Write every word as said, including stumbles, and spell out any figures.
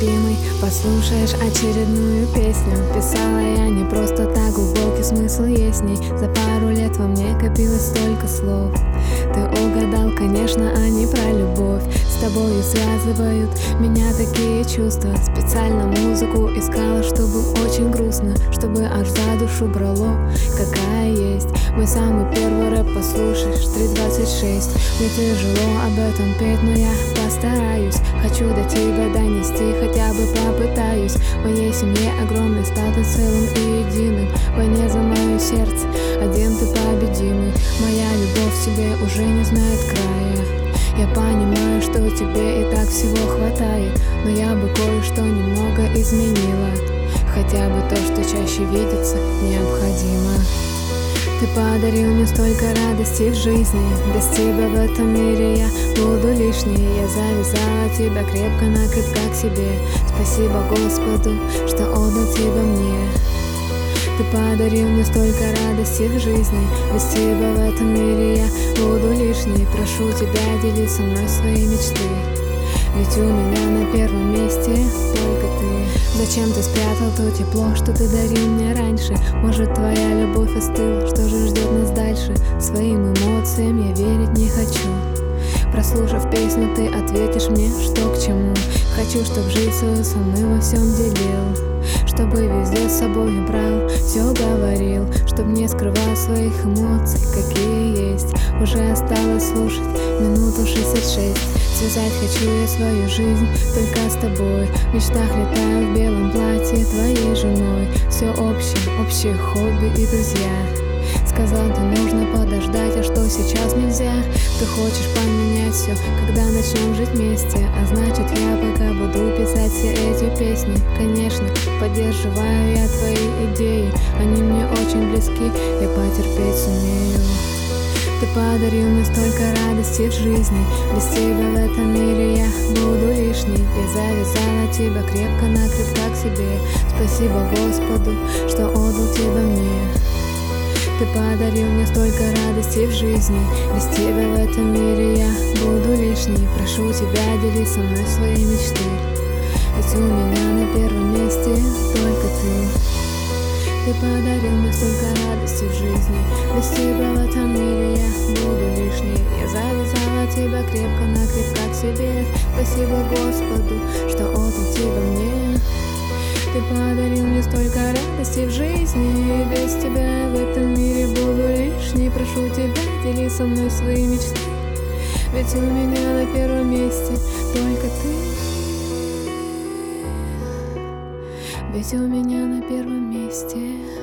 любимый, послушаешь очередную песню. Писала я не просто так, глубокий смысл есть в ней. За пару лет во мне копилось столько слов. Ты угадал, конечно, они про любовь. С тобою связывают меня такие чувства. Специально музыку искала, чтобы очень грустно, чтобы аж за душу брало, какая есть. Мой самый первый рэп послушаешь, три двадцать шесть. Мне тяжело об этом петь, но я постараюсь. Хочу до тебя донести, хотя бы попытаюсь. В моей семье огромный статус целым и единым. В войне за мое сердце один ты победимый. Моя любовь к тебе уже не знает края. Я понимаю, что тебе и так всего хватает, но я бы кое-что немного изменила. Хотя бы то, что чаще видится, необходимо. Ты подарил мне столько радости в жизни. Без тебя в этом мире я буду лишней. Я завязала тебя крепко-накрепко к себе. Спасибо Господу, что отдал тебя мне. Ты подарил мне столько радости в жизни. Без тебя в этом мире я буду лишней. Прошу тебя, дели со мной свои мечты. Ведь у меня на первом месте только ты. Зачем ты спрятал то тепло, что ты дарил мне раньше? Может, твоя любовь остыла, что же ждет нас дальше? Своим эмоциям я верить не хочу. Прослушав песню, ты ответишь мне, что к чему. Хочу, чтоб жизнь свою со мной во всем делил, чтобы везде с собой брал, все говорил, чтоб не скрывал своих эмоций, какие есть. Уже осталось слушать минуту шестьдесят шесть. Связать хочу я свою жизнь только с тобой. В мечтах летаю в белом платье твоей женой. Все общее, общее хобби и друзья. Сказал, ты нужно подождать, а что сейчас нельзя? Ты хочешь поменять все, когда начнем жить вместе. А значит, я пока буду писать все эти песни. Конечно, поддерживаю я твои идеи, они мне очень близки, я потерпеть сумею. Ты подарил мне столько радости в жизни. Без тебя в этом мире я буду лишней. Я завязала тебя крепко-накрепко к себе. Спасибо Господу, что отдал тебя мне. Ты подарил мне столько радости в жизни. Без тебя в этом мире я буду лишней. Прошу тебя, дели со мной свои мечты. Ведь у меня на первом месте только ты. Ты подарил мне столько радости в жизни. Без тебя в этом мире я буду лишней. Я завязала тебя крепко-накрепко к себе. Спасибо Господу, что отдал тебя мне. Ты подарил мне столько радости в жизни. Без тебя в этом мире буду лишней. Прошу тебя, дели со мной свои мечты. Ведь у меня на первом месте только ты. Ведь у меня на первом месте